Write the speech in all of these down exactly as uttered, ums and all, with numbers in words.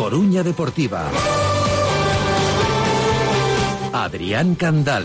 Coruña Deportiva. Adrián Candal.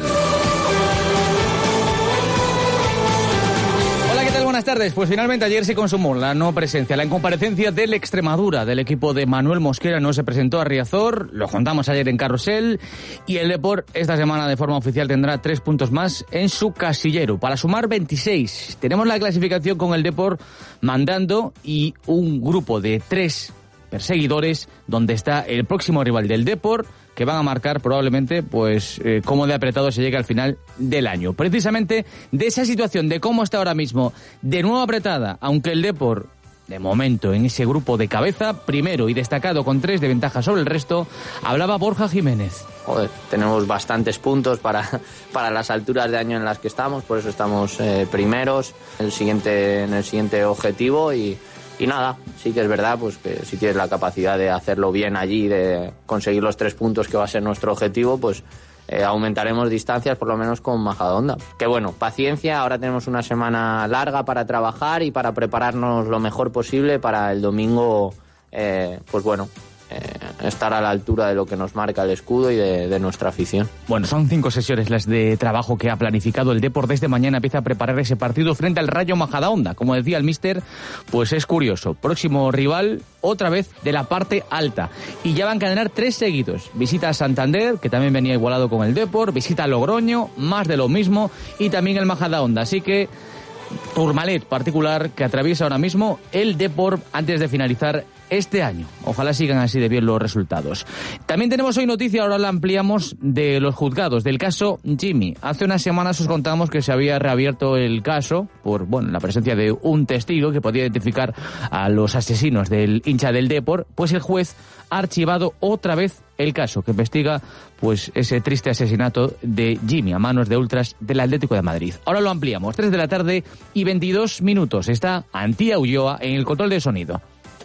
Buenas tardes. Pues finalmente ayer se consumó la no presencia, la incomparecencia del Extremadura, del equipo de Manuel Mosquera. No se presentó a Riazor, lo contamos ayer en Carrusel, y el Depor esta semana de forma oficial tendrá tres puntos más en su casillero, para sumar veintiséis. Tenemos la clasificación con el Depor mandando y un grupo de tres perseguidores, donde está el próximo rival del Depor, que van a marcar probablemente pues eh, cómo de apretado se llega al final del año. Precisamente de esa situación, de cómo está ahora mismo, de nuevo apretada, aunque el Depor, de momento, en ese grupo de cabeza, primero y destacado con tres de ventaja sobre el resto, hablaba Borja Jiménez. Joder, tenemos bastantes puntos para, para las alturas de año en las que estamos, por eso estamos eh, primeros en el siguiente, en el siguiente objetivo y... Y nada, sí que es verdad pues que si tienes la capacidad de hacerlo bien allí, de conseguir los tres puntos que va a ser nuestro objetivo, pues eh, aumentaremos distancias por lo menos con Majadahonda. Que bueno, paciencia, ahora tenemos una semana larga para trabajar y para prepararnos lo mejor posible para el domingo, eh, pues bueno, eh, estar a la altura de lo que nos marca el escudo y de, de nuestra afición. Bueno, son cinco sesiones las de trabajo que ha planificado el Depor. Desde mañana empieza a preparar ese partido frente al Rayo Majadahonda. Como decía el míster, pues es curioso. Próximo rival, otra vez de la parte alta. Y ya van a encadenar tres seguidos. Visita a Santander, que también venía igualado con el Depor. Visita a Logroño, más de lo mismo. Y también el Majadahonda. Así que Tourmalet particular que atraviesa ahora mismo el Depor antes de finalizar este año. Ojalá sigan así de bien los resultados. También tenemos hoy noticia, ahora la ampliamos, de los juzgados, del caso Jimmy. Hace unas semanas os contamos que se había reabierto el caso por, bueno, la presencia de un testigo que podía identificar a los asesinos del hincha del Depor. Pues el juez ha archivado otra vez el caso que investiga pues ese triste asesinato de Jimmy a manos de ultras del Atlético de Madrid. Ahora lo ampliamos. tres de la tarde y veintidós minutos. Está Antía Ulloa en el control de sonido.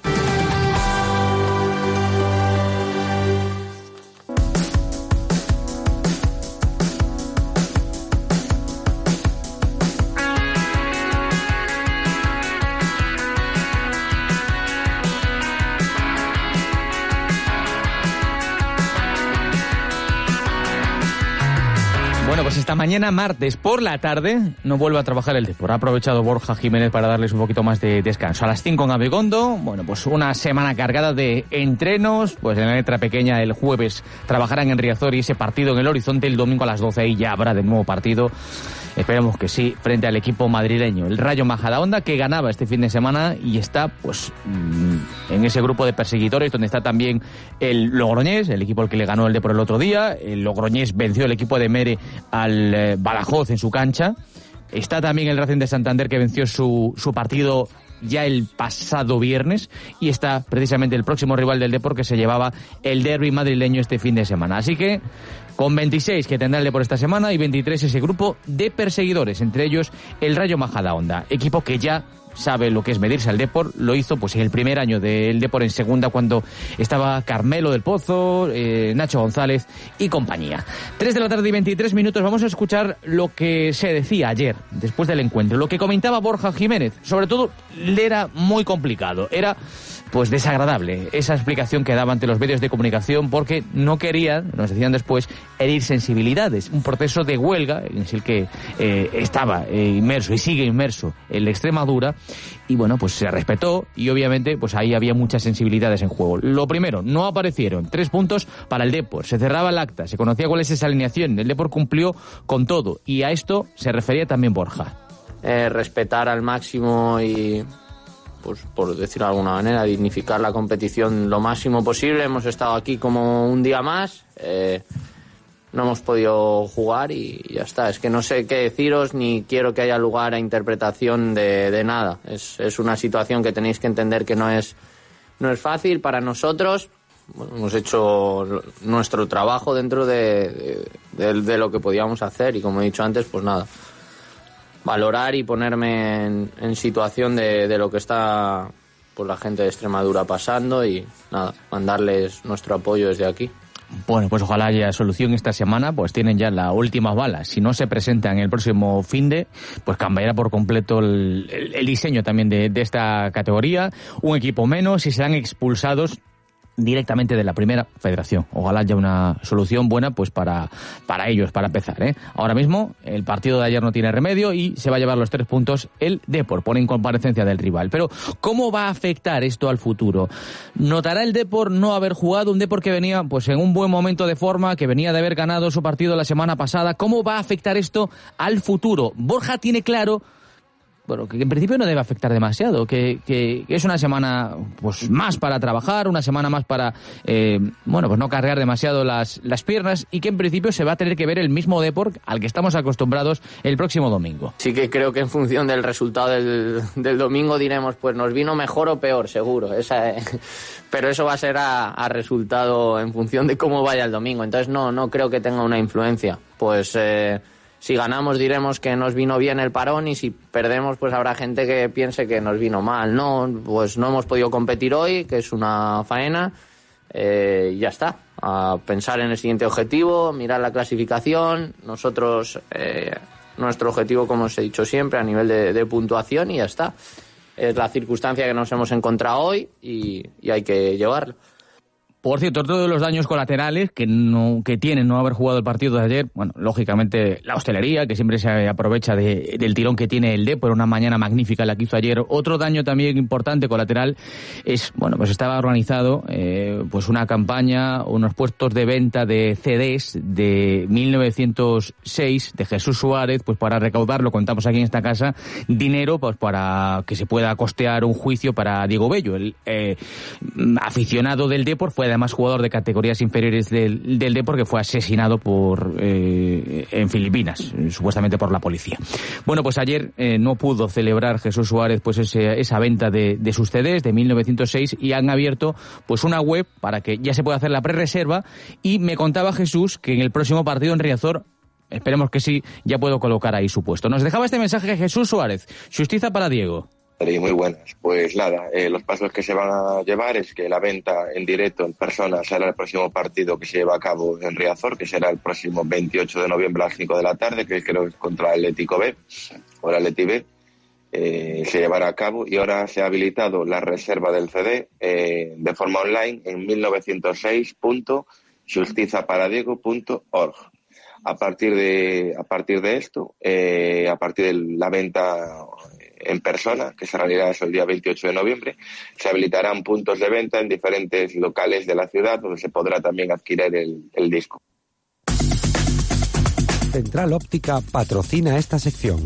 Pues esta mañana, martes por la tarde, no vuelve a trabajar el Depor. Ha aprovechado Borja Jiménez para darles un poquito más de descanso. A las cinco en Abegondo, bueno, pues una semana cargada de entrenos. Pues en la letra pequeña el jueves trabajarán en Riazor y ese partido en el horizonte. El domingo a las doce y ya habrá de nuevo partido. Esperemos que sí, frente al equipo madrileño. El Rayo Majadahonda, que ganaba este fin de semana y está pues en ese grupo de perseguidores donde está también el Logroñés, el equipo al que le ganó el Depor el otro día. El Logroñés venció el equipo de Mere al eh, Badajoz en su cancha. Está también el Racing de Santander, que venció su, su partido ya el pasado viernes, y está precisamente el próximo rival del Depor, que se llevaba el derbi madrileño este fin de semana. Así que con veintiséis que tendrá el Depor esta semana y veintitrés ese grupo de perseguidores, entre ellos el Rayo Majadahonda, equipo que ya sabe lo que es medirse al Depor. Lo hizo pues en el primer año del Depor en segunda, cuando estaba Carmelo del Pozo, eh, Nacho González y compañía. tres de la tarde y veintitrés minutos. Vamos a escuchar lo que se decía ayer después del encuentro, lo que comentaba Borja Jiménez. Sobre todo le era muy complicado, era pues desagradable esa explicación que daba ante los medios de comunicación, porque no quería, nos decían después, herir sensibilidades. Un proceso de huelga en el que eh, estaba eh, inmerso y sigue inmerso el Extremadura, y bueno, pues se respetó, y obviamente pues ahí había muchas sensibilidades en juego. Lo primero, no aparecieron tres puntos para el Depor, se cerraba el acta, se conocía cuál es esa alineación, el Depor cumplió con todo, y a esto se refería también Borja. Eh, respetar al máximo y, pues por decirlo de alguna manera, dignificar la competición lo máximo posible. Hemos estado aquí como un día más, eh, no hemos podido jugar y ya está. Es que no sé qué deciros, ni quiero que haya lugar a interpretación de, de nada. Es, es una situación que tenéis que entender que no es, no es fácil para nosotros. Bueno, hemos hecho nuestro trabajo dentro de, de, de, de lo que podíamos hacer, y como he dicho antes, pues nada, valorar y ponerme en, en situación de, de lo que está pues la gente de Extremadura pasando, y nada, mandarles nuestro apoyo desde aquí. Bueno, pues ojalá haya solución esta semana, pues tienen ya la última bala. Si no se presentan el próximo finde, pues cambiará por completo el, el, el diseño también de, de esta categoría. Un equipo menos, y serán expulsados directamente de la primera federación. Ojalá haya una solución buena pues para, para ellos, para empezar, ¿eh? Ahora mismo el partido de ayer no tiene remedio y se va a llevar los tres puntos el Depor, pone en comparecencia del rival. Pero ¿cómo va a afectar esto al futuro? ¿Notará el Depor no haber jugado? Un Depor que venía pues en un buen momento de forma, que venía de haber ganado su partido la semana pasada. ¿Cómo va a afectar esto al futuro? Borja tiene claro, bueno, que en principio no debe afectar demasiado, que, que, que es una semana pues más para trabajar, una semana más para eh, bueno, pues no cargar demasiado las, las piernas, y que en principio se va a tener que ver el mismo Depor al que estamos acostumbrados el próximo domingo. Sí que creo que en función del resultado del, del domingo diremos, pues nos vino mejor o peor, seguro. Esa, eh, pero eso va a ser a, a resultado en función de cómo vaya el domingo. Entonces no, no creo que tenga una influencia. Pues... Eh, Si ganamos diremos que nos vino bien el parón, y si perdemos pues habrá gente que piense que nos vino mal. No, pues no hemos podido competir hoy, que es una faena, eh, y ya está. A pensar en el siguiente objetivo, mirar la clasificación. Nosotros, eh, nuestro objetivo, como os he dicho siempre, a nivel de, de puntuación, y ya está. Es la circunstancia que nos hemos encontrado hoy y, y hay que llevarlo. Por cierto, otro de los daños colaterales que no que tienen no haber jugado el partido de ayer, bueno, lógicamente la hostelería, que siempre se aprovecha de, del tirón que tiene el Depor, una mañana magnífica la que hizo ayer. Otro daño también importante colateral es, bueno, pues estaba organizado eh, pues una campaña, unos puestos de venta de C Ds de mil novecientos seis de Jesús Suárez, pues para recaudar, lo contamos aquí en esta casa, dinero pues para que se pueda costear un juicio para Diego Bello, el eh, aficionado del Depor. Fue además jugador de categorías inferiores del, del Depor, que fue asesinado por eh, en Filipinas, supuestamente por la policía. Bueno, pues ayer eh, no pudo celebrar Jesús Suárez pues ese, esa venta de, de sus C Ds de mil novecientos seis, y han abierto pues una web para que ya se pueda hacer la prerreserva, y me contaba Jesús que en el próximo partido en Riazor, esperemos que sí, ya puedo colocar ahí su puesto. Nos dejaba este mensaje Jesús Suárez: justicia para Diego. Muy buenas. Pues nada, eh, los pasos que se van a llevar es que la venta en directo, en persona, será el próximo partido que se lleva a cabo en Riazor, que será el próximo veintiocho de noviembre a las cinco de la tarde, que creo que es contra el Atlético B, o el Atleti B, eh, se llevará a cabo. Y ahora se ha habilitado la reserva del C D eh, de forma online en mil novecientos seis punto justiza para diego punto org. A partir de, a partir de esto, eh, a partir de la venta en persona, que se realizará el día veintiocho de noviembre, se habilitarán puntos de venta en diferentes locales de la ciudad, donde se podrá también adquirir el, el disco. Central Óptica patrocina esta sección.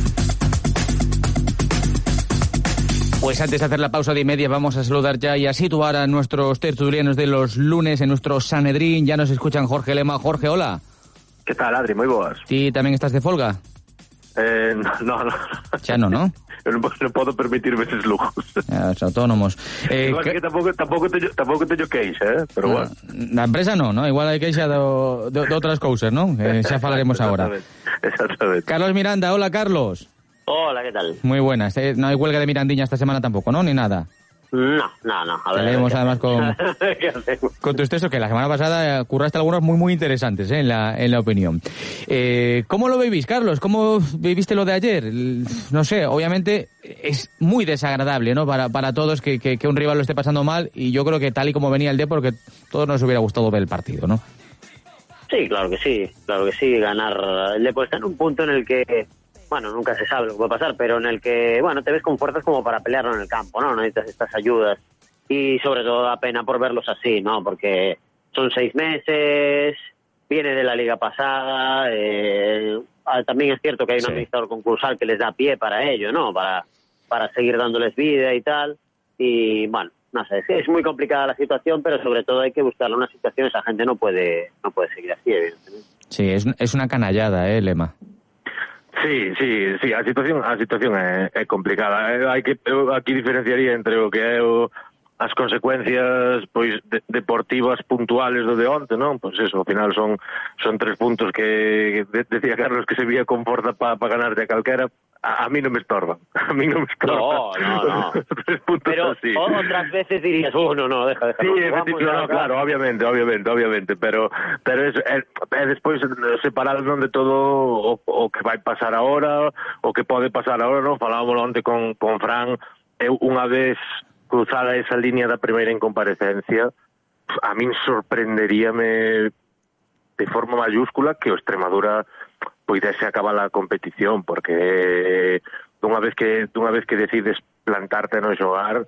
Pues antes de hacer la pausa de media, vamos a saludar ya y a situar a nuestros tertulianos de los lunes en nuestro Sanedrín. Ya nos escuchan Jorge Lema. Jorge, hola. ¿Qué tal, Adri? Muy boas. ¿Ti tamén estás de folga? Eh, no, no. Xa no, ¿no? Eu non, non podo permitirme eses lujos. Eh, os autónomos. Eh, Igual que, que tampouco, tampouco, teño, tampouco teño queixa, eh? Pero bueno. Na empresa non, ¿no? Igual hai queixa do, do, de outras cousas, ¿no? Que xa falaremos agora. Exactamente. Carlos Miranda, hola Carlos. Hola, ¿qué tal? Muy buenas. Eh, no hay huelga de Mirandiña esta semana tampoco, ¿no? Ni nada. No, no, no. A ver, leemos a ver, además con, con tu texto, que la semana pasada curraste algunos muy muy interesantes ¿eh? en, la, en la opinión. Eh, ¿Cómo lo vivís, Carlos? ¿Cómo viviste lo de ayer? No sé, obviamente es muy desagradable, ¿no? Para, para todos que, que, que un rival lo esté pasando mal, y yo creo que tal y como venía el Depor, que todos nos hubiera gustado ver el partido, ¿no? Sí, claro que sí, claro que sí. Ganar el Depor está en un punto en el que, bueno, nunca se sabe lo que puede pasar, pero en el que, bueno, te ves con fuerzas como para pelearlo en el campo, ¿no? Necesitas estas ayudas, y sobre todo da pena por verlos así, ¿no? Porque son seis meses, viene de la liga pasada, eh, también es cierto que hay un sí. administrador concursal que les da pie para ello, ¿no? Para, para seguir dándoles vida y tal, y bueno, no sé, es, es muy complicada la situación, pero sobre todo hay que buscarle una situación, esa gente no puede, no puede seguir así, evidentemente. Sí, es, es una canallada, ¿eh, Lema? Sí, sí, sí, a situación a situación é, é complicada. Hai que eu aquí diferenciaría entre o que é o, as consecuencias pois de, deportivas puntuales do de onte, non? Pois eso, ao final son son tres puntos que de, decía Carlos que se vía con forza para pa ganarte a calquera. A, a mí non me estorban. A mí non me estorban. No, no, no. Tres puntos pero así. Otras veces dirías, oh, no, no, deja, deja. Sí, no, efectivamente, no, no, claro, obviamente, obviamente, obviamente, pero pero es, é, é despois separar non de todo o, o que vai pasar agora, o que pode pasar agora, non? Falábamos onte con, con Fran, eu unha vez cruzada esa línea da primeira incomparecencia, a min sorprenderíame de forma mayúscula que o Extremadura poidese acabar a competición, porque dunha vez que dunha vez que decides plantarte no xogar,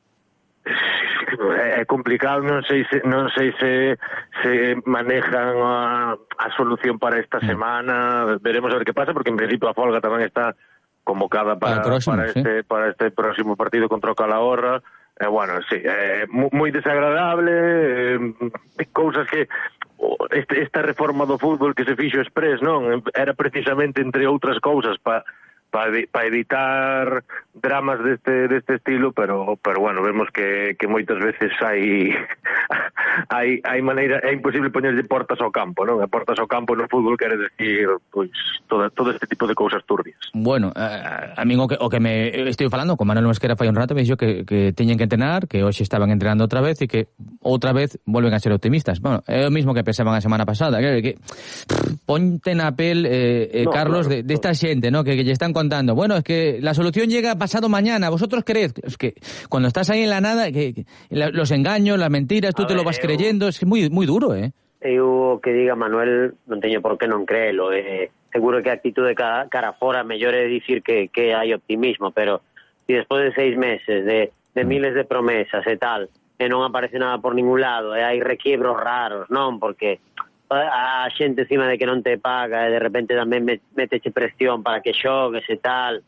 é complicado, non sei se non sei se se manejan a, a solución para esta semana, veremos a ver que pasa, porque en principio a folga tamén está convocada para, para, próximo, para este sí. para este próximo partido contra o Calahorra. Eh, bueno, sí, é eh, moi desagradable, eh, cousas que este, esta reforma do fútbol que se fixo express, non? Era precisamente, entre outras cousas, para pa, pa evitar dramas deste deste estilo, pero pero bueno, vemos que, que moitas veces hai hai hai maneira, é imposible poñerlle portas ao campo, non? E portas ao campo no fútbol quere decir, pois, todo, todo este tipo de cousas turbias. Bueno, a, a mí o que, o que me estou falando con Manuel Mosquera fai un rato, me dixo que, que teñen que entrenar, que hoxe estaban entrenando outra vez e que outra vez volven a ser optimistas. Bueno, é o mismo que pensaban a semana pasada, que, que ponte na pel, eh, eh, no, Carlos, claro, de, de esta xente, ¿no? Que, que lle están contando, bueno, es que la solución llega pasado mañana, vosotros creed, es que cuando estás ahí en la nada, que, que los engaños, las mentiras, tú a te ver, lo vas eu, creyendo, es muy muy duro, eh. Eu que diga Manuel, non teño por qué non creelo, eh. Seguro que a actitude cara, cara fora mellor é dicir que, que hai optimismo, pero si despois de seis meses de, de miles de promesas e tal, e non aparece nada por ningún lado, e hai requiebros raros, non? Porque a xente encima de que non te paga e de repente tamén meteche presión para que xogues e tal,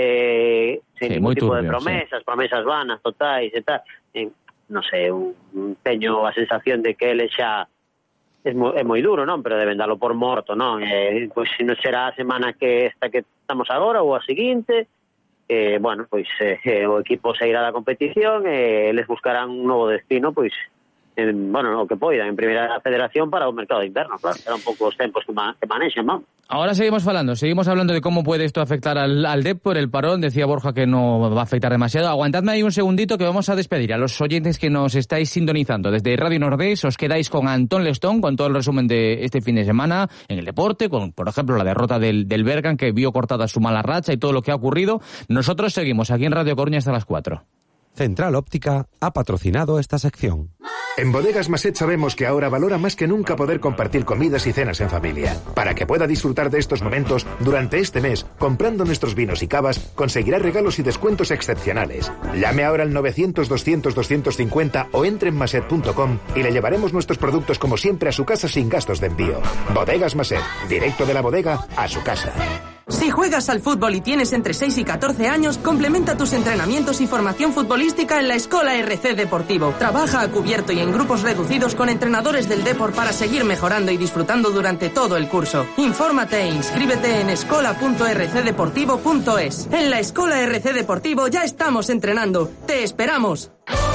eh, sin sí, ningún tipo turbio, de promesas, sí. promesas vanas, totais e tal, eh, non sei, un, teño a sensación de que ele xa é moi, é moi duro, non? Pero deben dalo por morto, non? Eh, pois se non será a semana que esta que estamos agora ou a seguinte, eh, bueno, pois eh, o equipo sairá da competición e eh, eles buscarán un novo destino, pois en, bueno, no, que poida, en Primeira Federación para o mercado de inverno, claro, serán un pouco os tempos que, ma, que manexan, non? Ahora seguimos hablando, seguimos hablando de cómo puede esto afectar al, al Depor, el parón, decía Borja que no va a afectar demasiado. Aguantadme ahí un segundito que vamos a despedir a los oyentes que nos estáis sintonizando. Desde Radio Nordés os quedáis con Antón Lestón, con todo el resumen de este fin de semana en el deporte, con, por ejemplo, la derrota del, del Bergan, que vio cortada su mala racha y todo lo que ha ocurrido. Nosotros seguimos aquí en Radio Coruña hasta las cuatro. Central Óptica ha patrocinado esta sección. En Bodegas Maset sabemos que ahora valora más que nunca poder compartir comidas y cenas en familia. Para que pueda disfrutar de estos momentos, durante este mes, comprando nuestros vinos y cavas, conseguirá regalos y descuentos excepcionales. Llame ahora al novecientos, doscientos, doscientos cincuenta o entre en maset punto com y le llevaremos nuestros productos como siempre a su casa sin gastos de envío. Bodegas Maset, directo de la bodega a su casa. Si juegas al fútbol y tienes entre seis y catorce años, complementa tus entrenamientos y formación futbolística en la Escola R C Deportivo. Trabaja a cubierto y en grupos reducidos con entrenadores del Depor para seguir mejorando y disfrutando durante todo el curso. Infórmate e inscríbete en escola punto r c deportivo punto es. En la Escola R C Deportivo ya estamos entrenando. ¡Te esperamos!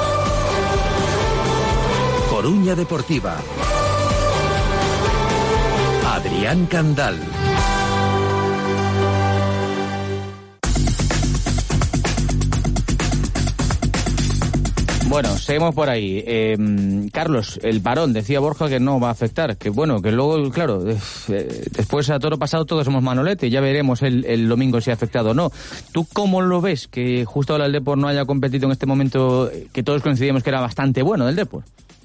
Coruña Deportiva. Adrián Candal. Bueno, seguimos por ahí. Eh, Carlos, el parón, decía Borja que no va a afectar, que bueno, que luego, claro, eh, después a todo lo pasado todos somos manolete, ya veremos el, el domingo si ha afectado o no. ¿Tú cómo lo ves que justo ahora el Depor no haya competido en este momento, que todos coincidimos que era bastante bueno del Depor?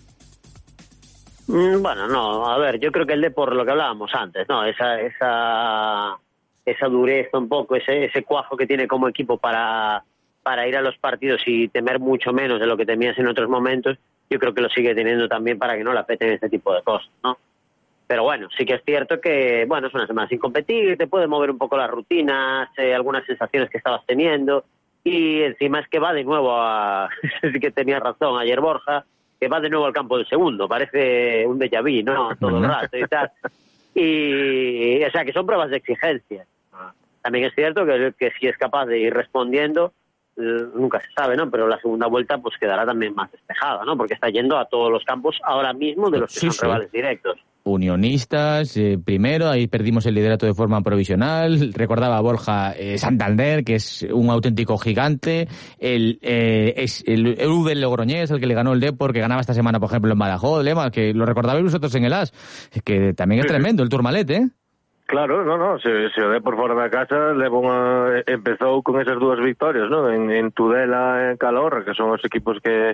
Bueno, no, a ver, yo creo que el Depor, lo que hablábamos antes, ¿no? Esa esa esa dureza un poco, ese ese cuajo que tiene como equipo para... para ir a los partidos y temer mucho menos de lo que temías en otros momentos, yo creo que lo sigue teniendo también para que no le afecten este tipo de cosas, ¿no? Pero bueno, sí que es cierto que, bueno, es una semana sin competir, te puede mover un poco las rutinas, eh, algunas sensaciones que estabas teniendo, y encima es que va de nuevo a... sí que tenía razón ayer Borja, que va de nuevo al campo del segundo, parece un déjà vu, ¿no? Todo el rato y tal. Y, o sea, que son pruebas de exigencia. También es cierto que, que si es capaz de ir respondiendo, nunca se sabe, ¿no? Pero la segunda vuelta pues quedará también más despejada, ¿no? Porque está yendo a todos los campos ahora mismo de los que sí, son sí. rivales directos. Unionistas, eh, primero, ahí perdimos el liderato de forma provisional, recordaba a Borja eh, Santander, que es un auténtico gigante, el eh, es el, el U del Logroñés, el que le ganó el Depor, que ganaba esta semana, por ejemplo, en Badajoz, Lema, que lo recordabais vosotros en el As, que también es tremendo, el Tourmalet, ¿eh? Claro, no, no, se, se o Depor fora da casa leva unha, empezou con esas dúas victorias, ¿no? En, en Tudela e en Calahorra, que son os equipos que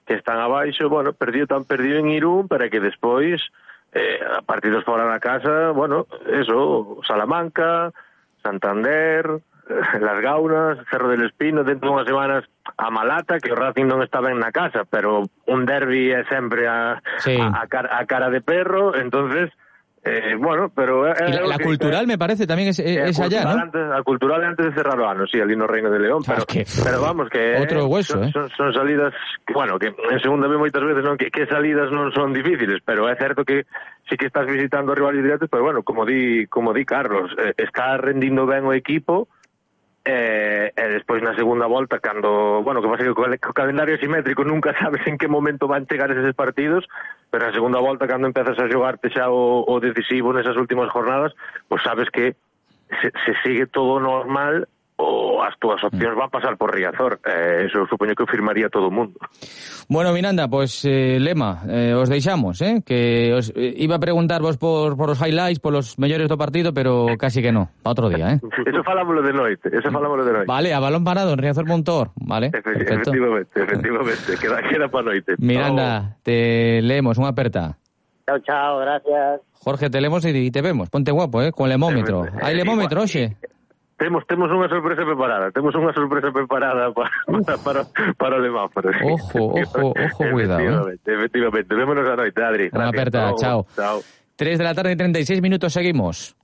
que están abaixo, bueno, perdido tan perdido en Irún, para que despois, eh, partidos fora da casa, bueno, eso, Salamanca, Santander, Las Gaunas, Cerro del Espino, dentro de unhas semanas a Malata, que o Racing non está ben na casa, pero un derbi é sempre a, sí. a, a, cara, a cara de perro, entonces, eh, bueno, pero... Eh, y la, la que, cultural eh, me parece tamén es, eh, es allá, ¿no? Antes, a cultural é antes de cerrar o ano, sí, ali no Reino de León, pero, ah, que, pero vamos, que... Outro hueso, son, eh? Son, son salidas, bueno, que en segunda vez moitas veces non que, que salidas non son difíciles, pero é certo que sí que estás visitando rivales directos, pero bueno, como di, como di Carlos, eh, está rendindo ben o equipo, E, e despois na segunda volta, cando, bueno, que pasa que co, co calendario simétrico nunca sabes en que momento van chegar eses partidos, pero na segunda volta, cando empezas a xogarte xa o, o decisivo nesas últimas jornadas, pois sabes que se, se sigue todo normal, o as túas opcións van pasar por Riazor. Eh, eso supoño que o firmaría todo o mundo. Bueno, Miranda, pues eh, Lema, eh, os deixamos, eh, que os eh, iba a preguntarvos por, por os highlights, por los mellores do partido, pero casi que no, para outro día, eh. Eso falámoslo de noite, eso falámoslo de noite. Vale, a balón parado en Riazor Montor, vale. Efe, efectivamente, efectivamente, queda, queda para noite. Miranda, oh. te leemos, unha aperta. Chao, chao, gracias. Jorge, te leemos y te vemos. Ponte guapo, eh, con lemómetro. Hai lemómetro, oxe. Temos temos unha sorpresa preparada, temos unha sorpresa preparada para para para, para o semáforo. Ojo, ojo, ojo, cuidado. Efectivamente, eh. efectivamente. Vémonos a noite, Adri. Unha aperta, chao. Chao. tres de la tarde, treinta y seis minutos, seguimos.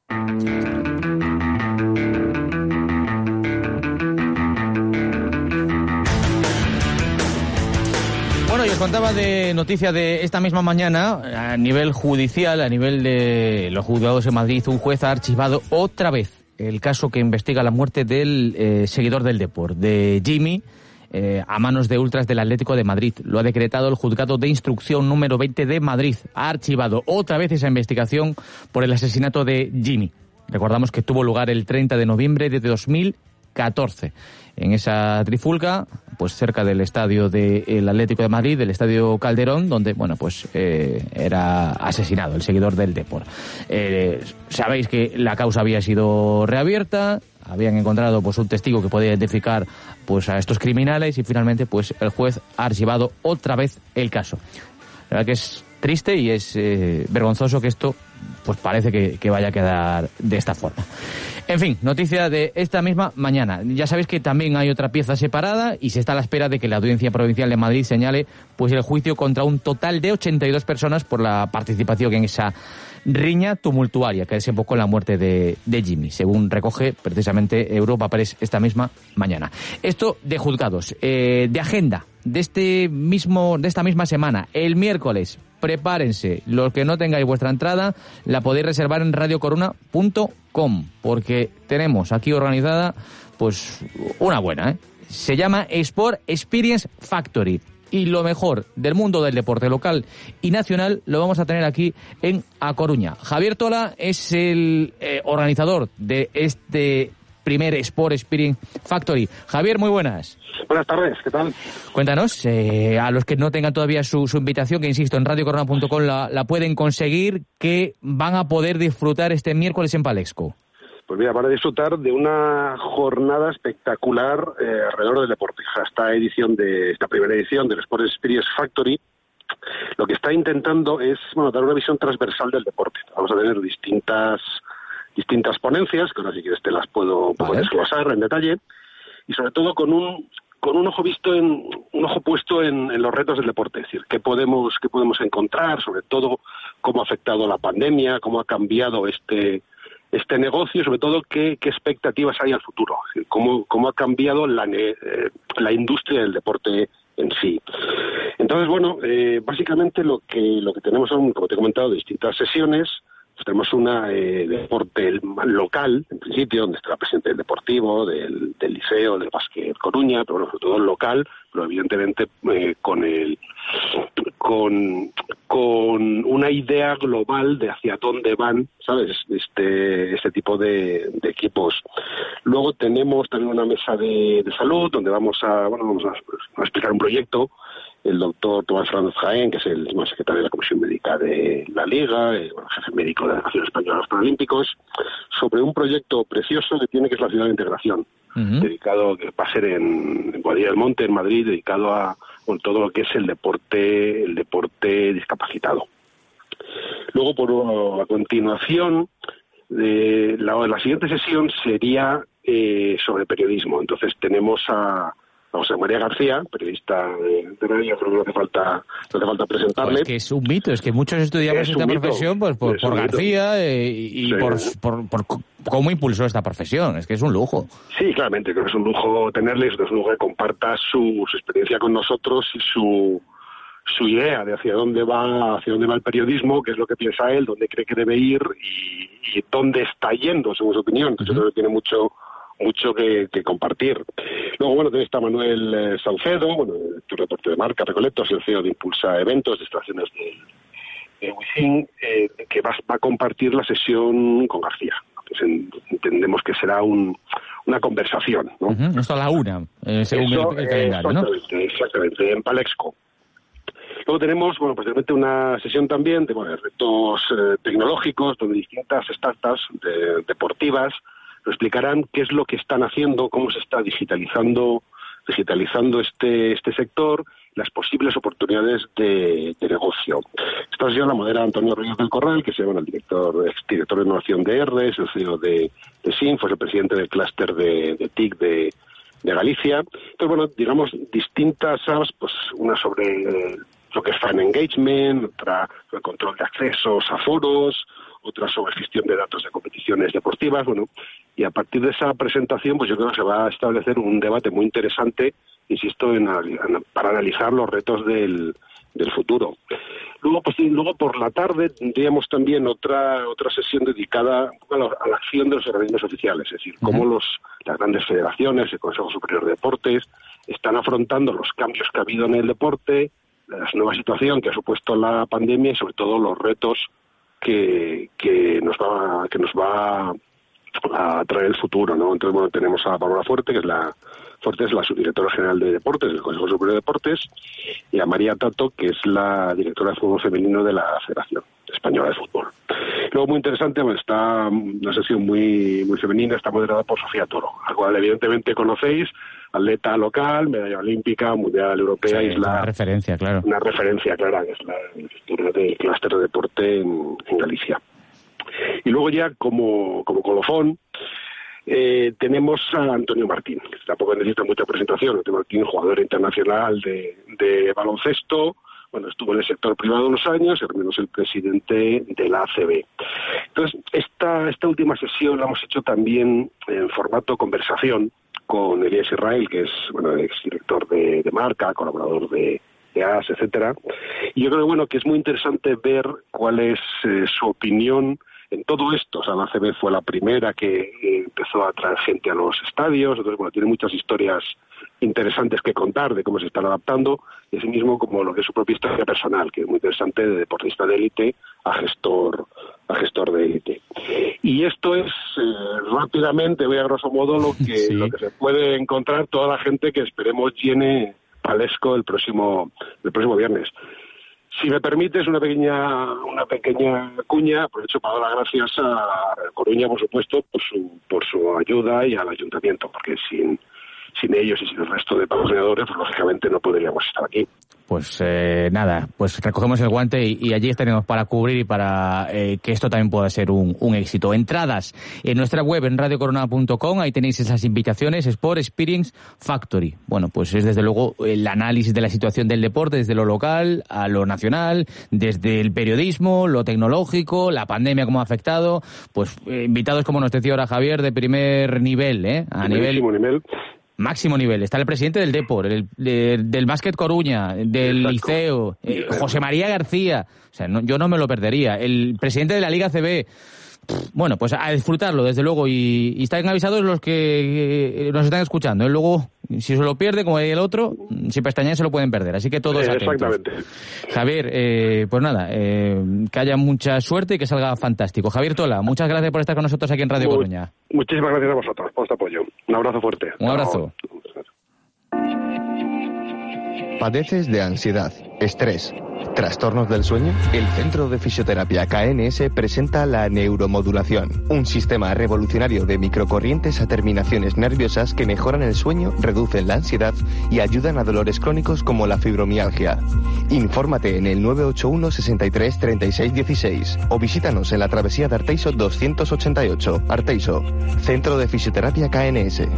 Bueno, y os contaba de noticia de esta misma mañana, a nivel judicial, a nivel de los juzgados en Madrid, un juez ha archivado otra vez el caso que investiga la muerte del eh, seguidor del Depor, de Jimmy, eh, a manos de ultras del Atlético de Madrid. Lo ha decretado el Juzgado de Instrucción número veinte de Madrid. Ha archivado otra vez esa investigación por el asesinato de Jimmy. Recordamos que tuvo lugar el treinta de noviembre de dos mil catorce. En esa trifulca, pues cerca del estadio del Atlético de Madrid, del estadio Calderón, donde, bueno, pues eh, era asesinado el seguidor del Depor. Eh, sabéis que la causa había sido reabierta, habían encontrado pues un testigo que podía identificar pues a estos criminales y finalmente pues el juez ha archivado otra vez el caso. La verdad que es triste y es eh, vergonzoso que esto pues parece que, que vaya a quedar de esta forma. En fin, noticia de esta misma mañana. Ya sabéis que también hay otra pieza separada y se está a la espera de que la Audiencia Provincial de Madrid señale pues el juicio contra un total de ochenta y dos personas por la participación en esa riña tumultuaria que desembocó en la muerte de, de Jimmy, según recoge precisamente Europa Press esta misma mañana. Esto de juzgados, eh, de agenda de este mismo, de esta misma semana, el miércoles. Prepárense, los que no tengáis vuestra entrada la podéis reservar en radio coruna punto com, porque tenemos aquí organizada pues una buena, ¿eh? Se llama Sport Experience Factory y lo mejor del mundo del deporte local y nacional lo vamos a tener aquí en A Coruña. Javier Tola es el eh, organizador de este primer Sport Experience Factory. Javier, muy buenas. Buenas tardes, ¿qué tal? Cuéntanos, eh, a los que no tengan todavía su, su invitación, que insisto, en radio corona punto com la, la pueden conseguir, que van a poder disfrutar este miércoles en Palexco. Pues mira, van a disfrutar de una jornada espectacular eh, alrededor del deporte. Esta edición de esta primera edición del Sport Experience Factory, lo que está intentando es, bueno, dar una visión transversal del deporte. Vamos a tener distintas distintas ponencias, que ahora si quieres te las puedo, puedo vale. desglosar en detalle, y sobre todo con un con un ojo visto en un ojo puesto en, en los retos del deporte, es decir, qué podemos qué podemos encontrar, sobre todo cómo ha afectado la pandemia, cómo ha cambiado este este negocio, sobre todo qué, qué expectativas hay al futuro, es decir, cómo cómo ha cambiado la eh, la industria del deporte en sí. Entonces, bueno, eh, básicamente lo que lo que tenemos son, como te he comentado, distintas sesiones. Pues tenemos una eh, deporte local, en principio, donde estará presente el deportivo, del, del liceo, del básquet Coruña, pero bueno, sobre todo el local, pero evidentemente eh, con el con con una idea global de hacia dónde van, ¿sabes? Este este tipo de, de equipos. Luego tenemos también una mesa de, de salud, donde vamos a bueno vamos a, a explicar un proyecto. El doctor Tomás Fernández Jaén, que es el secretario de la Comisión Médica de la Liga, el bueno, jefe médico de la Nación Española de los Paralímpicos, sobre un proyecto precioso que tiene, que es la Ciudad de Integración, uh-huh. dedicado, que va a ser en, en Boadilla del Monte, en Madrid, dedicado a, con todo lo que es el deporte, el deporte discapacitado. Luego, por a continuación, eh, la, la siguiente sesión sería eh, sobre periodismo. Entonces tenemos a a José María García, periodista de, de radio, creo que no hace falta, no hace falta presentarle. Pues que es un mito, es que muchos estudiamos es esta mito, profesión pues, por, por García eh, y sí. por, por, por cómo impulsó esta profesión, es que es un lujo. Sí, claramente, creo que es un lujo tenerle, es un lujo que comparta su, su experiencia con nosotros y su su idea de hacia dónde va hacia dónde va el periodismo, qué es lo que piensa él, dónde cree que debe ir y, y dónde está yendo, según su opinión. Uh-huh. Yo creo que tiene mucho mucho que, que compartir. Luego, bueno, también está Manuel eh, Saucedo, bueno, tu reporte de marca, Recoletos, el C E O de Impulsa Eventos, de estaciones de, de Wisin, eh, que va, va a compartir la sesión con García. Entonces, entendemos que será un, una conversación, ¿no? Uh-huh. Esto a la una, eh, según Eso, el, el calendario, ¿no? Exactamente, exactamente, en Palexco. Luego tenemos, bueno, posiblemente una sesión también de, bueno, de retos eh, tecnológicos, donde distintas startups de, deportivas explicarán qué es lo que están haciendo, cómo se está digitalizando digitalizando este este sector, las posibles oportunidades de, de negocio. Esta sesión la modera Antonio Ríos del Corral, que es bueno, el director, exdirector de innovación de R D, es el C E O de, de SINF, es el presidente del clúster de, de T I C de, de Galicia. Entonces, bueno, digamos, distintas apps, pues una sobre eh, lo que es fan engagement, otra sobre el control de accesos a foros, otra sobre gestión de datos de competiciones deportivas, bueno, y a partir de esa presentación, pues yo creo que se va a establecer un debate muy interesante, insisto, en, en, para analizar los retos del, del futuro. Luego, pues luego por la tarde tendríamos también otra otra sesión dedicada a la, a la acción de los organismos oficiales, es decir, uh-huh. cómo los las grandes federaciones, el Consejo Superior de Deportes, están afrontando los cambios que ha habido en el deporte, la nueva situación que ha supuesto la pandemia y sobre todo los retos que, que nos va que nos va a traer el futuro, ¿no? Entonces, bueno, tenemos a Paola Fuerte, que es la Fuerte es la subdirectora general de Deportes del Consejo Superior de Deportes, y a María Tato, que es la directora de fútbol femenino de la Federación Española de Fútbol. Luego, muy interesante, bueno, está una sesión muy muy femenina, está moderada por Sofía Toro, a la cual evidentemente conocéis, atleta local, medalla olímpica, mundial europea, sí, y es la una referencia, claro. Una referencia clara, que es la directora del clúster de deporte en, en Galicia. Y luego ya como, como colofón eh, tenemos a Antonio Martín, que tampoco necesita mucha presentación. Antonio Martín, jugador internacional de, de baloncesto, bueno, estuvo en el sector privado unos años, y también es el presidente de la A C B. Entonces, esta, esta última sesión la hemos hecho también en formato conversación con Elías Israel, que es, bueno, exdirector de, de marca, colaborador de de A S, etcétera. Y yo creo, bueno, que es muy interesante ver cuál es eh, su opinión en todo esto. O sea, la A C B fue la primera que eh, empezó a traer gente a los estadios, entonces, bueno, tiene muchas historias interesantes que contar de cómo se están adaptando, y así mismo como lo que es su propia historia personal, que es muy interesante, de deportista de élite a gestor a gestor de élite. Y esto es eh, rápidamente, voy a grosso modo, lo que sí. lo que se puede encontrar toda la gente que esperemos llene Palexco el próximo el próximo viernes. Si me permites una pequeña una pequeña cuña, aprovecho para dar las gracias a Coruña, por supuesto, por su por su ayuda, y al ayuntamiento, porque sin sin ellos y sin el resto de patrocinadores, pues lógicamente no podríamos estar aquí. Pues eh, nada, pues recogemos el guante y, y allí estaremos para cubrir y para eh, que esto también pueda ser un, un éxito. Entradas en nuestra web, en radio corona punto com, ahí tenéis esas invitaciones, Sport Experience Factory. Bueno, pues es desde luego el análisis de la situación del deporte, desde lo local a lo nacional, desde el periodismo, lo tecnológico, la pandemia cómo ha afectado, pues eh, invitados, como nos decía ahora Javier, de primer nivel, ¿eh? A nivel... nivel. Máximo nivel. Está el presidente del Depor, el, de, del Básquet Coruña, del Exacto. Liceo, eh, José María García. O sea, no, yo no me lo perdería. El presidente de la Liga C B. Bueno, pues a disfrutarlo, desde luego. Y, y están avisados los que nos están escuchando. ¿eh? Luego, si se lo pierde, como el otro, si pestañean se lo pueden perder. Así que todos eh, atentos. Exactamente. Javier, eh, pues nada, eh, que haya mucha suerte y que salga fantástico. Javier Tola, muchas gracias por estar con nosotros aquí en Radio Muy, Coruña. Muchísimas gracias a vosotros por este apoyo. Un abrazo fuerte. Un abrazo. ¿Padeces de ansiedad, estrés, ¿Trastornos del sueño? El Centro de Fisioterapia K N S presenta la neuromodulación, un sistema revolucionario de microcorrientes a terminaciones nerviosas que mejoran el sueño, reducen la ansiedad y ayudan a dolores crónicos como la fibromialgia. Infórmate en el nueve ocho uno, sesenta y tres, treinta y seis, dieciséis o visítanos en la travesía de Arteiso doscientos ochenta y ocho. Arteiso, Centro de Fisioterapia K N S.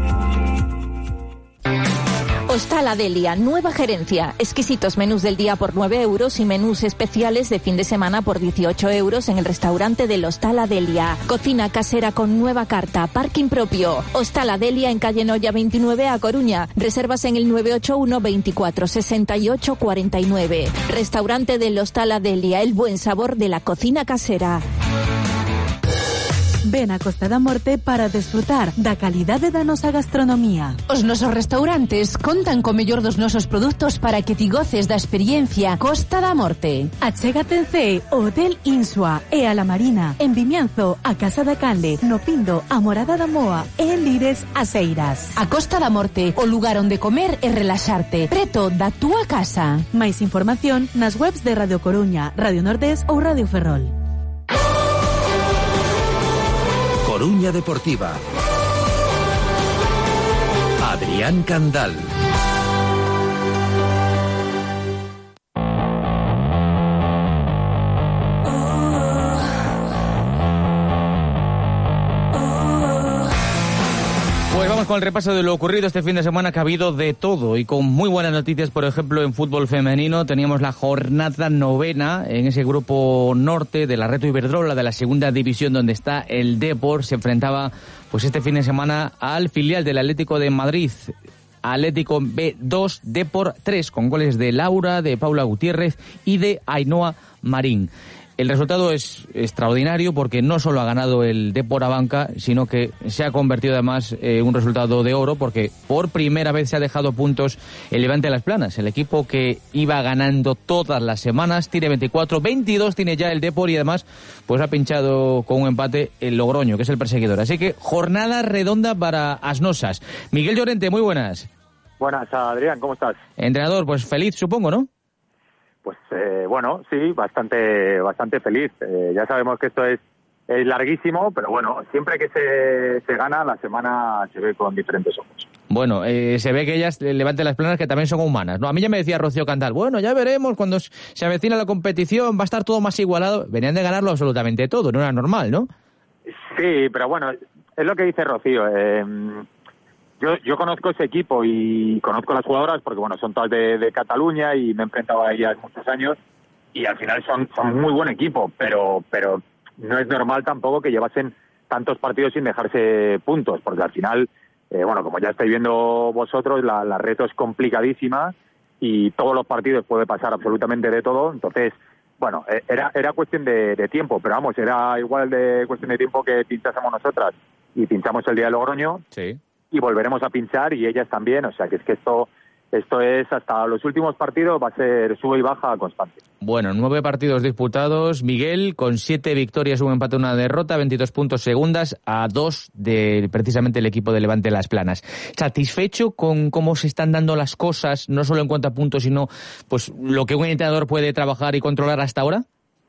Hostal Adelia, nueva gerencia. Exquisitos menús del día por nueve euros y menús especiales de fin de semana por dieciocho euros en el restaurante del Hostal Adelia. Cocina casera con nueva carta, parking propio. Hostal Adelia en calle Noya veintinueve, A Coruña. Reservas en el nueve ocho uno, veinticuatro, sesenta y ocho, cuarenta y nueve. Restaurante del Hostal Adelia, el buen sabor de la cocina casera. Ven a Costa da Morte para desfrutar da calidade da nosa gastronomía. Os nosos restaurantes contan co mellor dos nosos produtos para que ti goces da experiencia Costa da Morte. Achégate en C, o Hotel Insua e a La Marina, en Vimianzo, a Casa da Canle, no Pindo, a Morada da Moa e en Lires, as Eiras. A Costa da Morte, o lugar onde comer e relaxarte, preto da túa casa. Máis información nas webs de Radio Coruña, Radio Nordés ou Radio Ferrol. Coruña Deportiva. Adrián Candal. Pues vamos con el repaso de lo ocurrido este fin de semana, que ha habido de todo y con muy buenas noticias. Por ejemplo, en fútbol femenino teníamos la jornada novena en ese grupo norte de la Reto Iberdrola de la segunda división, donde está el Depor. Se enfrentaba pues este fin de semana al filial del Atlético de Madrid, Atlético B dos, Depor tres, con goles de Laura, de Paula Gutiérrez y de Ainhoa Marín. El resultado es extraordinario porque no solo ha ganado el Depor a banca, sino que se ha convertido además en eh, un resultado de oro, porque por primera vez se ha dejado puntos el Levante Las Planas. El equipo que iba ganando todas las semanas tiene veinticuatro, veintidós tiene ya el Depor y además pues ha pinchado con un empate el Logroño, que es el perseguidor. Así que jornada redonda para Asnosas. Miguel Llorente, muy buenas. Buenas, Adrián, ¿cómo estás? Entrenador, pues feliz supongo, ¿no? Pues eh, bueno, sí, bastante bastante feliz. Eh, ya sabemos que esto es, es larguísimo, pero bueno, siempre que se, se gana, la semana se ve con diferentes ojos. Bueno, eh, se ve que ellas levanten las planas, que también son humanas, ¿no? A mí ya me decía Rocío Candal, bueno, ya veremos cuando se avecina la competición, va a estar todo más igualado. Venían de ganarlo absolutamente todo, no era normal, ¿no? Sí, pero bueno, es lo que dice Rocío. Eh, Yo, yo conozco ese equipo y conozco las jugadoras porque, bueno, son todas de, de Cataluña y me he enfrentado a ellas muchos años y al final son, son muy buen equipo, pero, pero no es normal tampoco que llevasen tantos partidos sin dejarse puntos, porque al final, eh, bueno, como ya estáis viendo vosotros, la, la reto es complicadísima y todos los partidos puede pasar absolutamente de todo, entonces, bueno, era, era cuestión de, de tiempo, pero vamos, era igual de cuestión de tiempo que pinchásemos nosotras y pinchamos el día de Logroño. Sí. Y volveremos a pinchar y ellas también, o sea que es que esto esto es hasta los últimos partidos, va a ser sube y baja constante. Bueno, nueve partidos disputados, Miguel, con siete victorias, un empate, una derrota, veintidós puntos segundas a dos de precisamente el equipo de Levante Las Planas. ¿Satisfecho con cómo se están dando las cosas, no solo en cuanto a puntos, sino pues lo que un entrenador puede trabajar y controlar hasta ahora?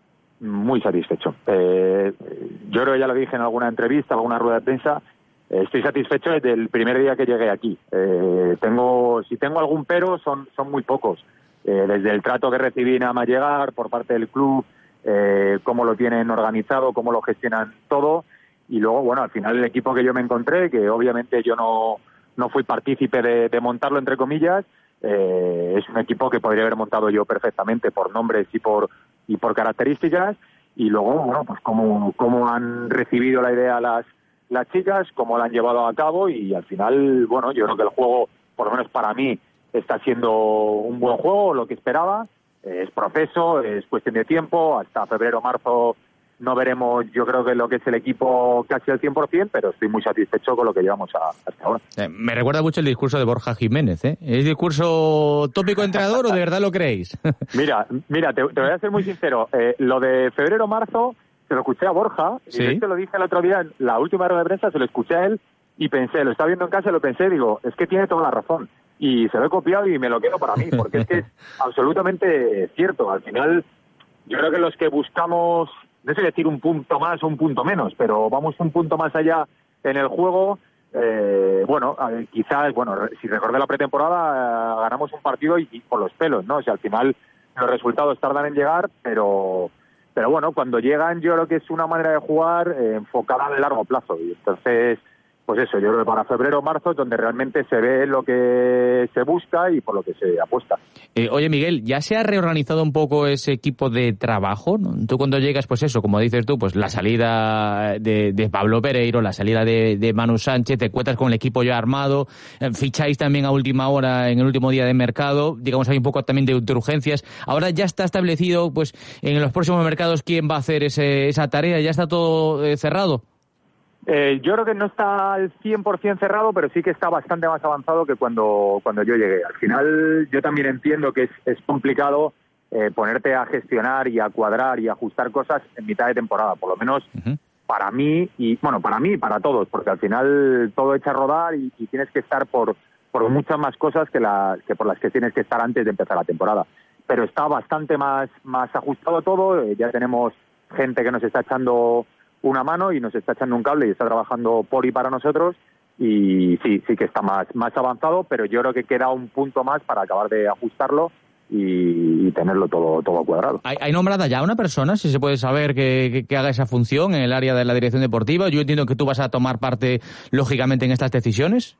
Muy satisfecho. Eh, yo creo que ya lo dije en alguna entrevista, alguna rueda de prensa. Estoy satisfecho desde el primer día que llegué aquí. Eh, tengo, si tengo algún pero, son, son muy pocos. Eh, desde el trato que recibí nada más llegar por parte del club, eh, cómo lo tienen organizado, cómo lo gestionan todo. Y luego, bueno, al final el equipo que yo me encontré, que obviamente yo no, no fui partícipe de, de montarlo, entre comillas, eh, es un equipo que podría haber montado yo perfectamente por nombres y por, y por características. Y luego, bueno, pues cómo, cómo han recibido la idea las las chicas, cómo la han llevado a cabo y al final, bueno, yo creo que el juego, por lo menos para mí, está siendo un buen juego, lo que esperaba. Es proceso, es cuestión de tiempo, hasta febrero o marzo no veremos, yo creo que lo que es el equipo casi al cien por ciento, pero estoy muy satisfecho con lo que llevamos a, hasta ahora. Eh, me recuerda mucho el discurso de Borja Jiménez, ¿eh? ¿Es discurso tópico entrenador o de verdad lo creéis? mira, mira, te, te voy a ser muy sincero, eh, lo de febrero o marzo se lo escuché a Borja, ¿sí? Y te lo dije el otro día en la última rueda de prensa, se lo escuché a él y pensé, lo estaba viendo en casa y lo pensé, digo, es que tiene toda la razón. y se lo he copiado y me lo quedo para mí, porque es que es absolutamente cierto. Al final, yo creo que los que buscamos, no sé decir un punto más o un punto menos, pero vamos un punto más allá en el juego. Eh, bueno, eh, quizás, bueno, si recordé la pretemporada, eh, ganamos un partido y, y por los pelos, ¿no? O sea, al final los resultados tardan en llegar, pero pero bueno, cuando llegan yo creo que es una manera de jugar eh, enfocada a largo plazo, y entonces, pues eso, yo creo que para febrero o marzo es donde realmente se ve lo que se busca y por lo que se apuesta. Eh, oye, Miguel, ¿ya se ha reorganizado un poco ese equipo de trabajo, ¿no? Tú cuando llegas, pues eso, como dices tú, pues la salida de, de Pablo Pereiro, la salida de, de Manu Sánchez, te encuentras con el equipo ya armado, eh, ficháis también a última hora, en el último día de mercado, digamos, hay un poco también de, de urgencias. Ahora ya está establecido, pues, en los próximos mercados quién va a hacer ese, esa tarea, ¿ya está todo eh, cerrado? Eh, yo creo que no está al cien por ciento cerrado, pero sí que está bastante más avanzado que cuando, cuando yo llegué. Al final yo también entiendo que es, es complicado eh, ponerte a gestionar y a cuadrar y a ajustar cosas en mitad de temporada, por lo menos uh-huh. para mí, y bueno, para mí y para todos, porque al final todo echa a rodar y, y tienes que estar por, por muchas más cosas que, la, que por las que tienes que estar antes de empezar la temporada. Pero está bastante más, más ajustado todo, eh, ya tenemos gente que nos está echando una mano y nos está echando un cable y está trabajando por y para nosotros, y sí, sí que está más, más avanzado, pero yo creo que queda un punto más para acabar de ajustarlo y, y tenerlo todo, todo cuadrado. ¿Hay, ¿Hay nombrada ya una persona, si se puede saber, que, que, que haga esa función en el área de la dirección deportiva? Yo entiendo que tú vas a tomar parte, lógicamente, en estas decisiones.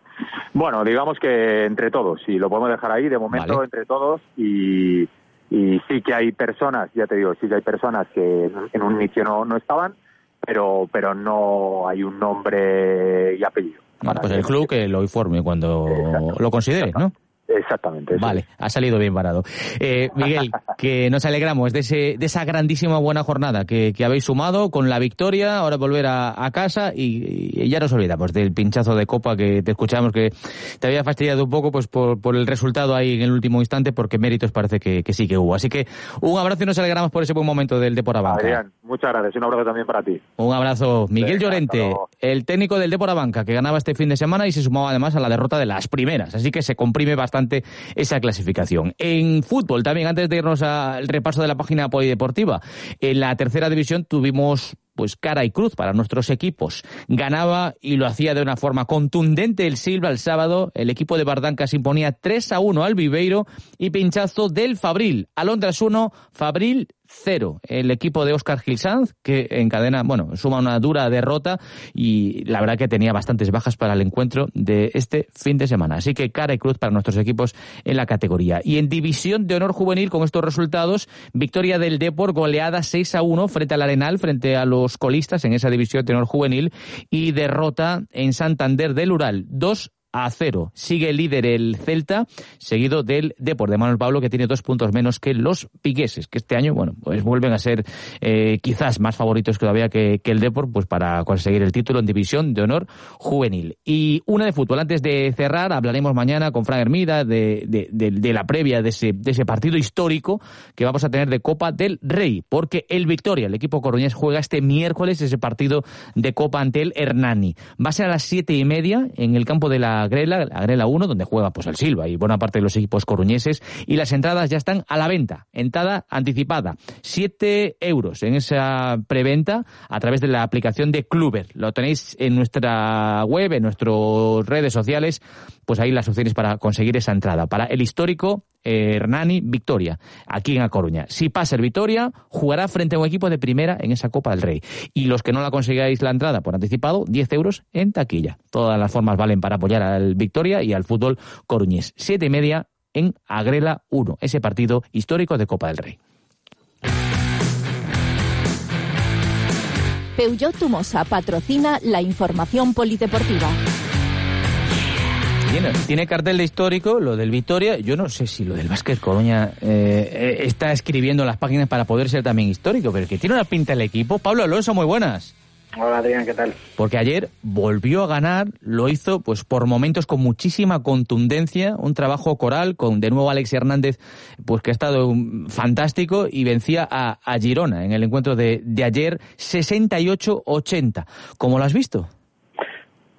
Bueno, digamos que entre todos, sí, lo podemos dejar ahí, de momento, vale. Entre todos, y, y sí que hay personas, ya te digo, sí que hay personas que en un inicio no, no estaban, pero pero no hay un nombre y apellido. Bueno, pues el club que lo informe cuando lo considere, ¿no? Exactamente. Vale, es. Ha salido bien parado. Eh, Miguel, que nos alegramos de ese de esa grandísima buena jornada que, que habéis sumado con la victoria, ahora volver a, a casa y, y ya nos olvidamos del pinchazo de Copa que te escuchamos que te había fastidiado un poco pues por, por el resultado ahí en el último instante, porque méritos parece que, que sí que hubo. Así que un abrazo y nos alegramos por ese buen momento del Depor Abanca. Adrián, muchas gracias. Un abrazo también para ti. Un abrazo. Miguel Venga, Llorente, el técnico del Depor Abanca, que ganaba este fin de semana y se sumaba además a la derrota de las primeras. Así que se comprime bastante esa clasificación. En fútbol también, antes de irnos al repaso de la página polideportiva, en la tercera división tuvimos pues cara y cruz para nuestros equipos. Ganaba y lo hacía de una forma contundente el Silva el sábado. El equipo de Bardanca se imponía tres a uno al Viveiro, y pinchazo del Fabril. Alondras uno, Fabril cero. El equipo de Óscar Gil Sanz, que encadena, bueno, suma una dura derrota, y la verdad que tenía bastantes bajas para el encuentro de este fin de semana. Así que cara y cruz para nuestros equipos en la categoría. Y en división de honor juvenil, con estos resultados, victoria del Depor, goleada seis a uno frente al Arenal, frente a los colistas en esa división de honor juvenil, y derrota en Santander del Ural dos a cero. Sigue líder el Celta, seguido del Depor de Manuel Pablo, que tiene dos puntos menos que los pigueses, que este año, bueno, pues vuelven a ser eh, quizás más favoritos todavía que, que el Depor, pues para conseguir el título en división de honor juvenil. Y una de fútbol, antes de cerrar, hablaremos mañana con Fran Hermida de, de, de, de la previa de ese, de ese partido histórico que vamos a tener de Copa del Rey, porque el Victoria, el equipo coruñés, juega este miércoles ese partido de Copa ante el Hernani. Va a ser a las siete y media en el campo de la Grela, la Grela uno, donde juega pues el Silva y buena parte de los equipos coruñeses, y las entradas ya están a la venta. Entrada anticipada, siete euros en esa preventa a través de la aplicación de Kluber. Lo tenéis en nuestra web, en nuestras redes sociales, pues ahí las opciones para conseguir esa entrada. Para el histórico eh, Hernani Victoria, aquí en A Coruña. Si pasa el Victoria, jugará frente a un equipo de primera en esa Copa del Rey. Y los que no la consigáis la entrada por anticipado, diez euros en taquilla. Todas las formas valen para apoyar al Victoria y al fútbol coruñés. Siete y media en Agrela uno, ese partido histórico de Copa del Rey. Peugeot Tumosa patrocina la información polideportiva. Tiene, tiene cartel de histórico, lo del Victoria. Yo no sé si lo del Básquet Coruña eh, está escribiendo las páginas para poder ser también histórico, pero que tiene una pinta el equipo. Pablo Alonso, muy buenas. Hola Adrián, ¿qué tal? Porque ayer volvió a ganar, lo hizo pues por momentos con muchísima contundencia, un trabajo coral con de nuevo Alex Hernández, pues que ha estado fantástico, y vencía a, a Girona en el encuentro de, de ayer sesenta y ocho ochenta. ¿Cómo lo has visto?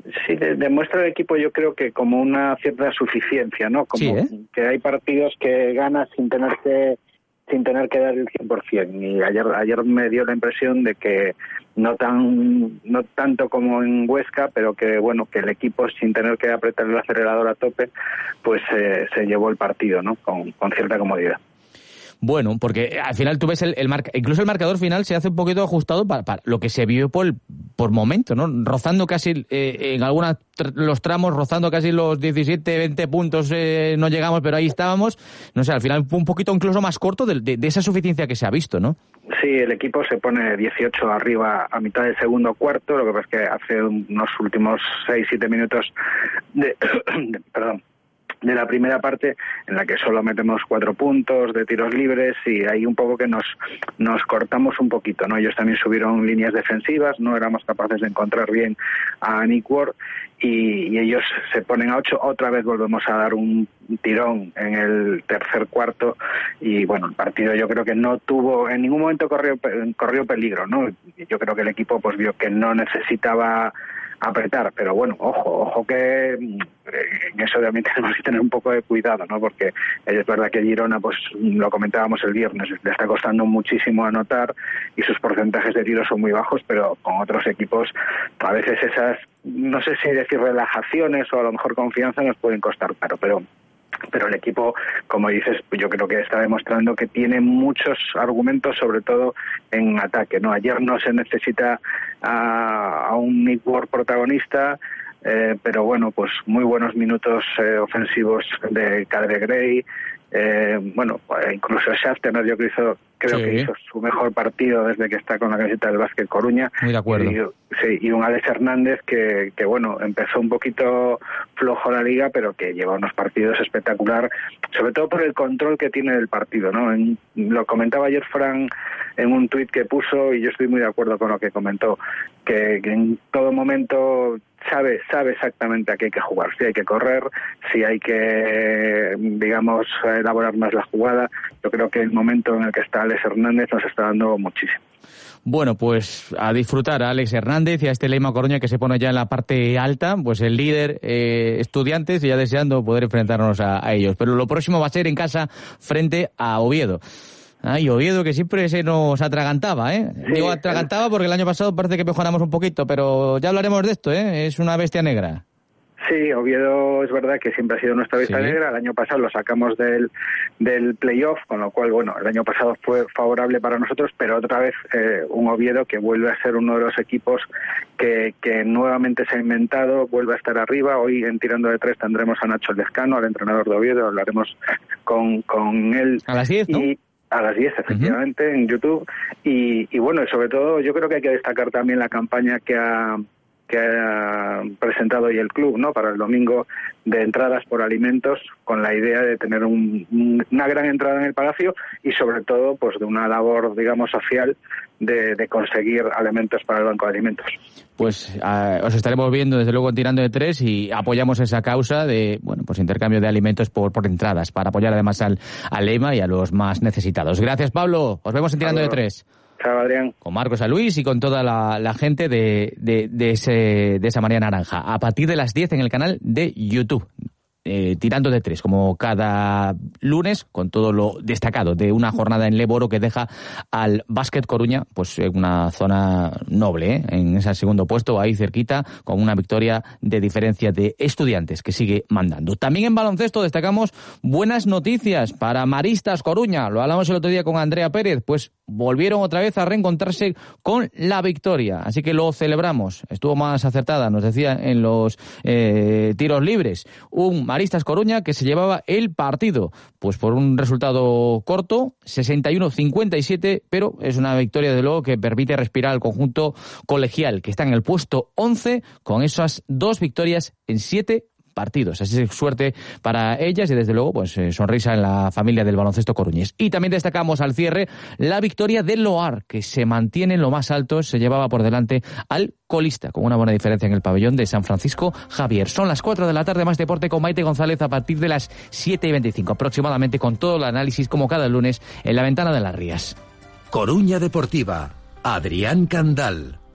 Sí, de, demuestra el equipo, yo creo que como una cierta suficiencia, ¿no? Como sí, ¿eh? que hay partidos que ganas sin tener que sin tener que dar el cien por ciento. Y ayer ayer me dio la impresión de que no tan no tanto como en Huesca, pero que bueno, que el equipo sin tener que apretar el acelerador a tope, pues eh, se llevó el partido, ¿no? Con, con cierta comodidad. Bueno, porque al final tú ves el, el marca, incluso el marcador final se hace un poquito ajustado para, para lo que se vio por, por momento, ¿no? Rozando casi eh, en algunos tr- los tramos, rozando casi los diecisiete, veinte puntos, eh, no llegamos, pero ahí estábamos. No sé, al final fue un poquito incluso más corto de, de, de esa suficiencia que se ha visto, ¿no? Sí, el equipo se pone dieciocho arriba a mitad del segundo cuarto, lo que pasa es que hace unos últimos seis siete minutos de, de perdón, de la primera parte en la que solo metemos cuatro puntos de tiros libres y ahí un poco que nos nos cortamos un poquito, ¿no? Ellos también subieron líneas defensivas, no éramos capaces de encontrar bien a Nick Ward y, y ellos se ponen a ocho, otra vez volvemos a dar un tirón en el tercer cuarto y bueno, el partido yo creo que no tuvo, en ningún momento corrió, corrió peligro, ¿no? Yo creo que el equipo pues vio que no necesitaba apretar, pero bueno, ojo, ojo que en eso también tenemos que tener un poco de cuidado, ¿no? Porque es verdad que Girona, pues lo comentábamos el viernes, le está costando muchísimo anotar y sus porcentajes de tiros son muy bajos, pero con otros equipos a veces esas, no sé si decir relajaciones o a lo mejor confianza nos pueden costar caro, pero pero el equipo, como dices, yo creo que está demostrando que tiene muchos argumentos, sobre todo en ataque, ¿no? Ayer no se necesita a, a un Nick Ward protagonista, eh, pero bueno, pues muy buenos minutos eh, ofensivos de Cadre Gray, eh, bueno, incluso Schafter, yo creo, hizo, creo sí. que hizo su mejor partido desde que está con la camiseta del Básquet Coruña. Muy de acuerdo. Y, sí, y un Alex Hernández que, que, bueno, empezó un poquito flojo la liga, pero que lleva unos partidos espectacular, sobre todo por el control que tiene del partido, ¿no? En, lo comentaba ayer Fran en un tuit que puso, y yo estoy muy de acuerdo con lo que comentó, que, que en todo momento sabe sabe exactamente a qué hay que jugar, si hay que correr, si hay que, digamos, elaborar más la jugada. Yo creo que el momento en el que está Alex Hernández nos está dando muchísimo. Bueno, pues a disfrutar a Alex Hernández y a este Leima Coruña que se pone ya en la parte alta, pues el líder eh, Estudiantes, y ya deseando poder enfrentarnos a, a ellos. Pero lo próximo va a ser en casa frente a Oviedo. Ay, Oviedo, que siempre se nos atragantaba, ¿eh? Sí, Digo atragantaba porque el año pasado parece que mejoramos un poquito, pero ya hablaremos de esto, ¿eh? Es una bestia negra. Sí, Oviedo es verdad que siempre ha sido nuestra bestia sí. negra. El año pasado lo sacamos del del playoff, con lo cual, bueno, el año pasado fue favorable para nosotros, pero otra vez eh, un Oviedo que vuelve a ser uno de los equipos que, que nuevamente se ha inventado, vuelve a estar arriba. Hoy en Tirando de Tres tendremos a Nacho Lescano, al entrenador de Oviedo, hablaremos con, con él. A las diez, ¿no? Y, a las diez, efectivamente, uh-huh. en YouTube. Y, y bueno, y sobre todo yo creo que hay que destacar también la campaña que ha que ha presentado hoy el club, ¿no? Para el domingo, de entradas por alimentos, con la idea de tener un, una gran entrada en el Palacio y sobre todo, pues de una labor, digamos, social de, de conseguir alimentos para el Banco de Alimentos. Pues uh, os estaremos viendo desde luego en Tirando de Tres y apoyamos esa causa de, bueno, pues intercambio de alimentos por, por entradas, para apoyar además al, al Leima y a los más necesitados. Gracias, Pablo. Os vemos en Tirando de Tres. Chao, Adrián. Con Marcos a Luis y con toda la, la gente de, de, de, ese, de esa Marea Naranja. A partir de las diez en el canal de YouTube. Eh, Tirando de Tres, como cada lunes, con todo lo destacado de una jornada en Leboro que deja al Básquet Coruña, pues en una zona noble, ¿eh? En ese segundo puesto, ahí cerquita, con una victoria de diferencia de Estudiantes, que sigue mandando. También en baloncesto destacamos buenas noticias para Maristas Coruña. Lo hablamos el otro día con Andrea Pérez, pues volvieron otra vez a reencontrarse con la victoria, así que lo celebramos. Estuvo más acertada, nos decía, en los eh, tiros libres. Un Maristas Coruña que se llevaba el partido, pues por un resultado corto, sesenta y uno a cincuenta y siete, pero es una victoria de luego que permite respirar al conjunto colegial, que está en el puesto once con esas dos victorias en siete partidos. Así es, suerte para ellas y desde luego pues eh, sonrisa en la familia del baloncesto coruñés. Y también destacamos al cierre la victoria del Loar, que se mantiene en lo más alto, se llevaba por delante al colista con una buena diferencia en el pabellón de San Francisco Javier. Son las cuatro de la tarde, más deporte con Maite González a partir de las siete y veinticinco aproximadamente, con todo el análisis como cada lunes en la Ventana de las Rías. Coruña Deportiva, Adrián Candal.